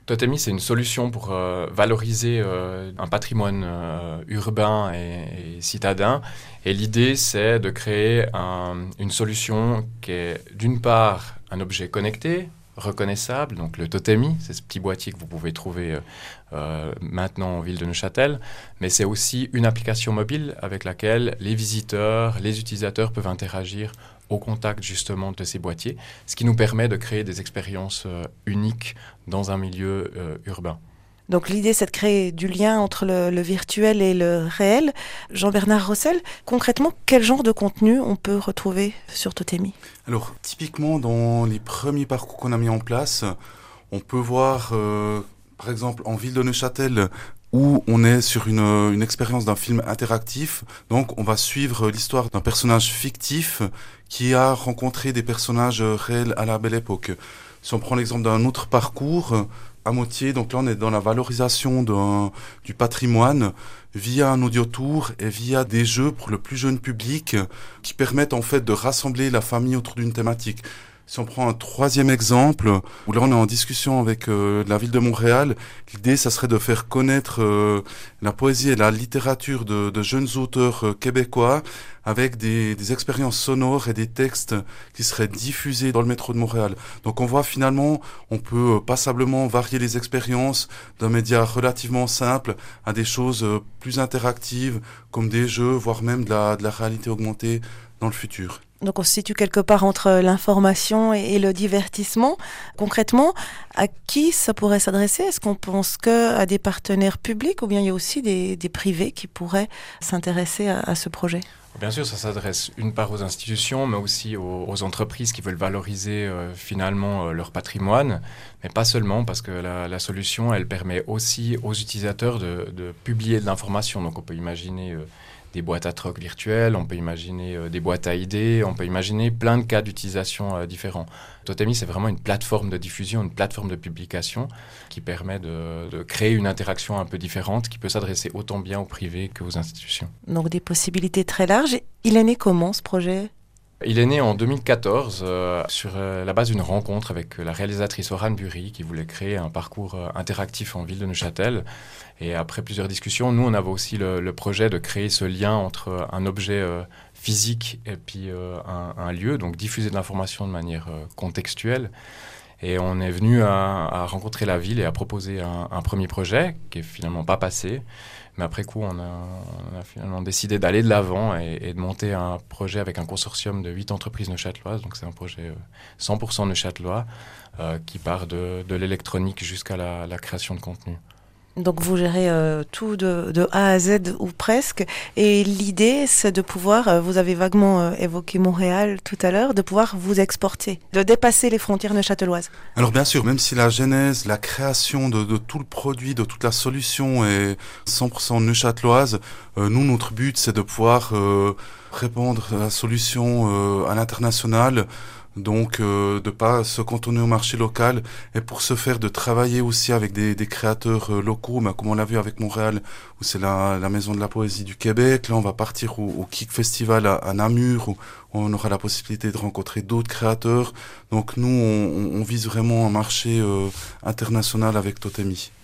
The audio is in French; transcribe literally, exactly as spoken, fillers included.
Totemi, c'est une solution pour euh, valoriser euh, un patrimoine euh, urbain et, et citadin. Et l'idée, c'est de créer un, une solution qui est d'une part un objet connecté, reconnaissable, donc le Totemi, c'est ce petit boîtier que vous pouvez trouver euh, euh, maintenant en ville de Neuchâtel, mais c'est aussi une application mobile avec laquelle les visiteurs, les utilisateurs peuvent interagir au contact justement de ces boîtiers, ce qui nous permet de créer des expériences euh, uniques dans un milieu euh, urbain. Donc l'idée, c'est de créer du lien entre le, le virtuel et le réel. Jean-Bernard Rossel, concrètement, quel genre de contenu on peut retrouver sur Totemi ? Alors, typiquement, dans les premiers parcours qu'on a mis en place, on peut voir, euh, par exemple, en ville de Neuchâtel, où on est sur une, une expérience d'un film interactif. Donc, on va suivre l'histoire d'un personnage fictif qui a rencontré des personnages réels à la belle époque. Si on prend l'exemple d'un autre parcours, à Motier, donc là on est dans la valorisation d'un, du patrimoine via un audio tour et via des jeux pour le plus jeune public qui permettent en fait de rassembler la famille autour d'une thématique. Si on prend un troisième exemple, où là on est en discussion avec euh, la ville de Montréal, l'idée ça serait de faire connaître euh, la poésie et la littérature de, de jeunes auteurs euh, québécois avec des, des expériences sonores et des textes qui seraient diffusés dans le métro de Montréal. Donc on voit finalement, on peut euh, passablement varier les expériences d'un média relativement simple à des choses euh, plus interactives comme des jeux, voire même de la, de la réalité augmentée dans le futur. Donc on se situe quelque part entre l'information et le divertissement. Concrètement, à qui ça pourrait s'adresser ? Est-ce qu'on pense qu'à des partenaires publics ou bien il y a aussi des, des privés qui pourraient s'intéresser à, à ce projet ? Bien sûr, ça s'adresse une part aux institutions, mais aussi aux, aux entreprises qui veulent valoriser euh, finalement euh, leur patrimoine, mais pas seulement, parce que la, la solution, elle permet aussi aux utilisateurs de, de publier de l'information. Donc on peut imaginer euh, des boîtes à troc virtuelles, on peut imaginer euh, des boîtes à idées, on peut imaginer plein de cas d'utilisation euh, différents. Totemi, c'est vraiment une plateforme de diffusion, une plateforme de publication qui permet de, de créer une interaction un peu différente qui peut s'adresser autant bien aux privés qu'aux institutions. Donc des possibilités très larges. Il est né comment ce projet ? Il est né en deux mille quatorze euh, sur euh, la base d'une rencontre avec la réalisatrice Orane Bury qui voulait créer un parcours euh, interactif en ville de Neuchâtel. Et après plusieurs discussions, nous, on avait aussi le, le projet de créer ce lien entre un objet euh, physique et puis euh, un, un lieu, donc diffuser de l'information de manière euh, contextuelle. Et on est venu à, à rencontrer la ville et à proposer un, un premier projet qui est finalement pas passé. Mais après coup, on a, on a finalement décidé d'aller de l'avant et, et de monter un projet avec un consortium de huit entreprises neuchâteloises. Donc c'est un projet cent pour cent neuchâtelois euh, qui part de, de l'électronique jusqu'à la, la création de contenu. Donc vous gérez euh, tout de, de A à Z ou presque. Et l'idée, c'est de pouvoir, euh, vous avez vaguement euh, évoqué Montréal tout à l'heure, de pouvoir vous exporter, de dépasser les frontières neuchâteloises. Alors bien sûr, même si la genèse, la création de, de tout le produit, de toute la solution est cent pour cent neuchâteloise, euh, nous, notre but, c'est de pouvoir euh, répandre la solution euh, à l'international. Donc euh, de pas se cantonner au marché local et pour ce faire de travailler aussi avec des, des créateurs euh, locaux, ben, comme on l'a vu avec Montréal où c'est la, la maison de la poésie du Québec. Là on va partir au, au Kik Festival à, à Namur où on aura la possibilité de rencontrer d'autres créateurs. Donc nous on, on vise vraiment un marché euh, international avec Totemi.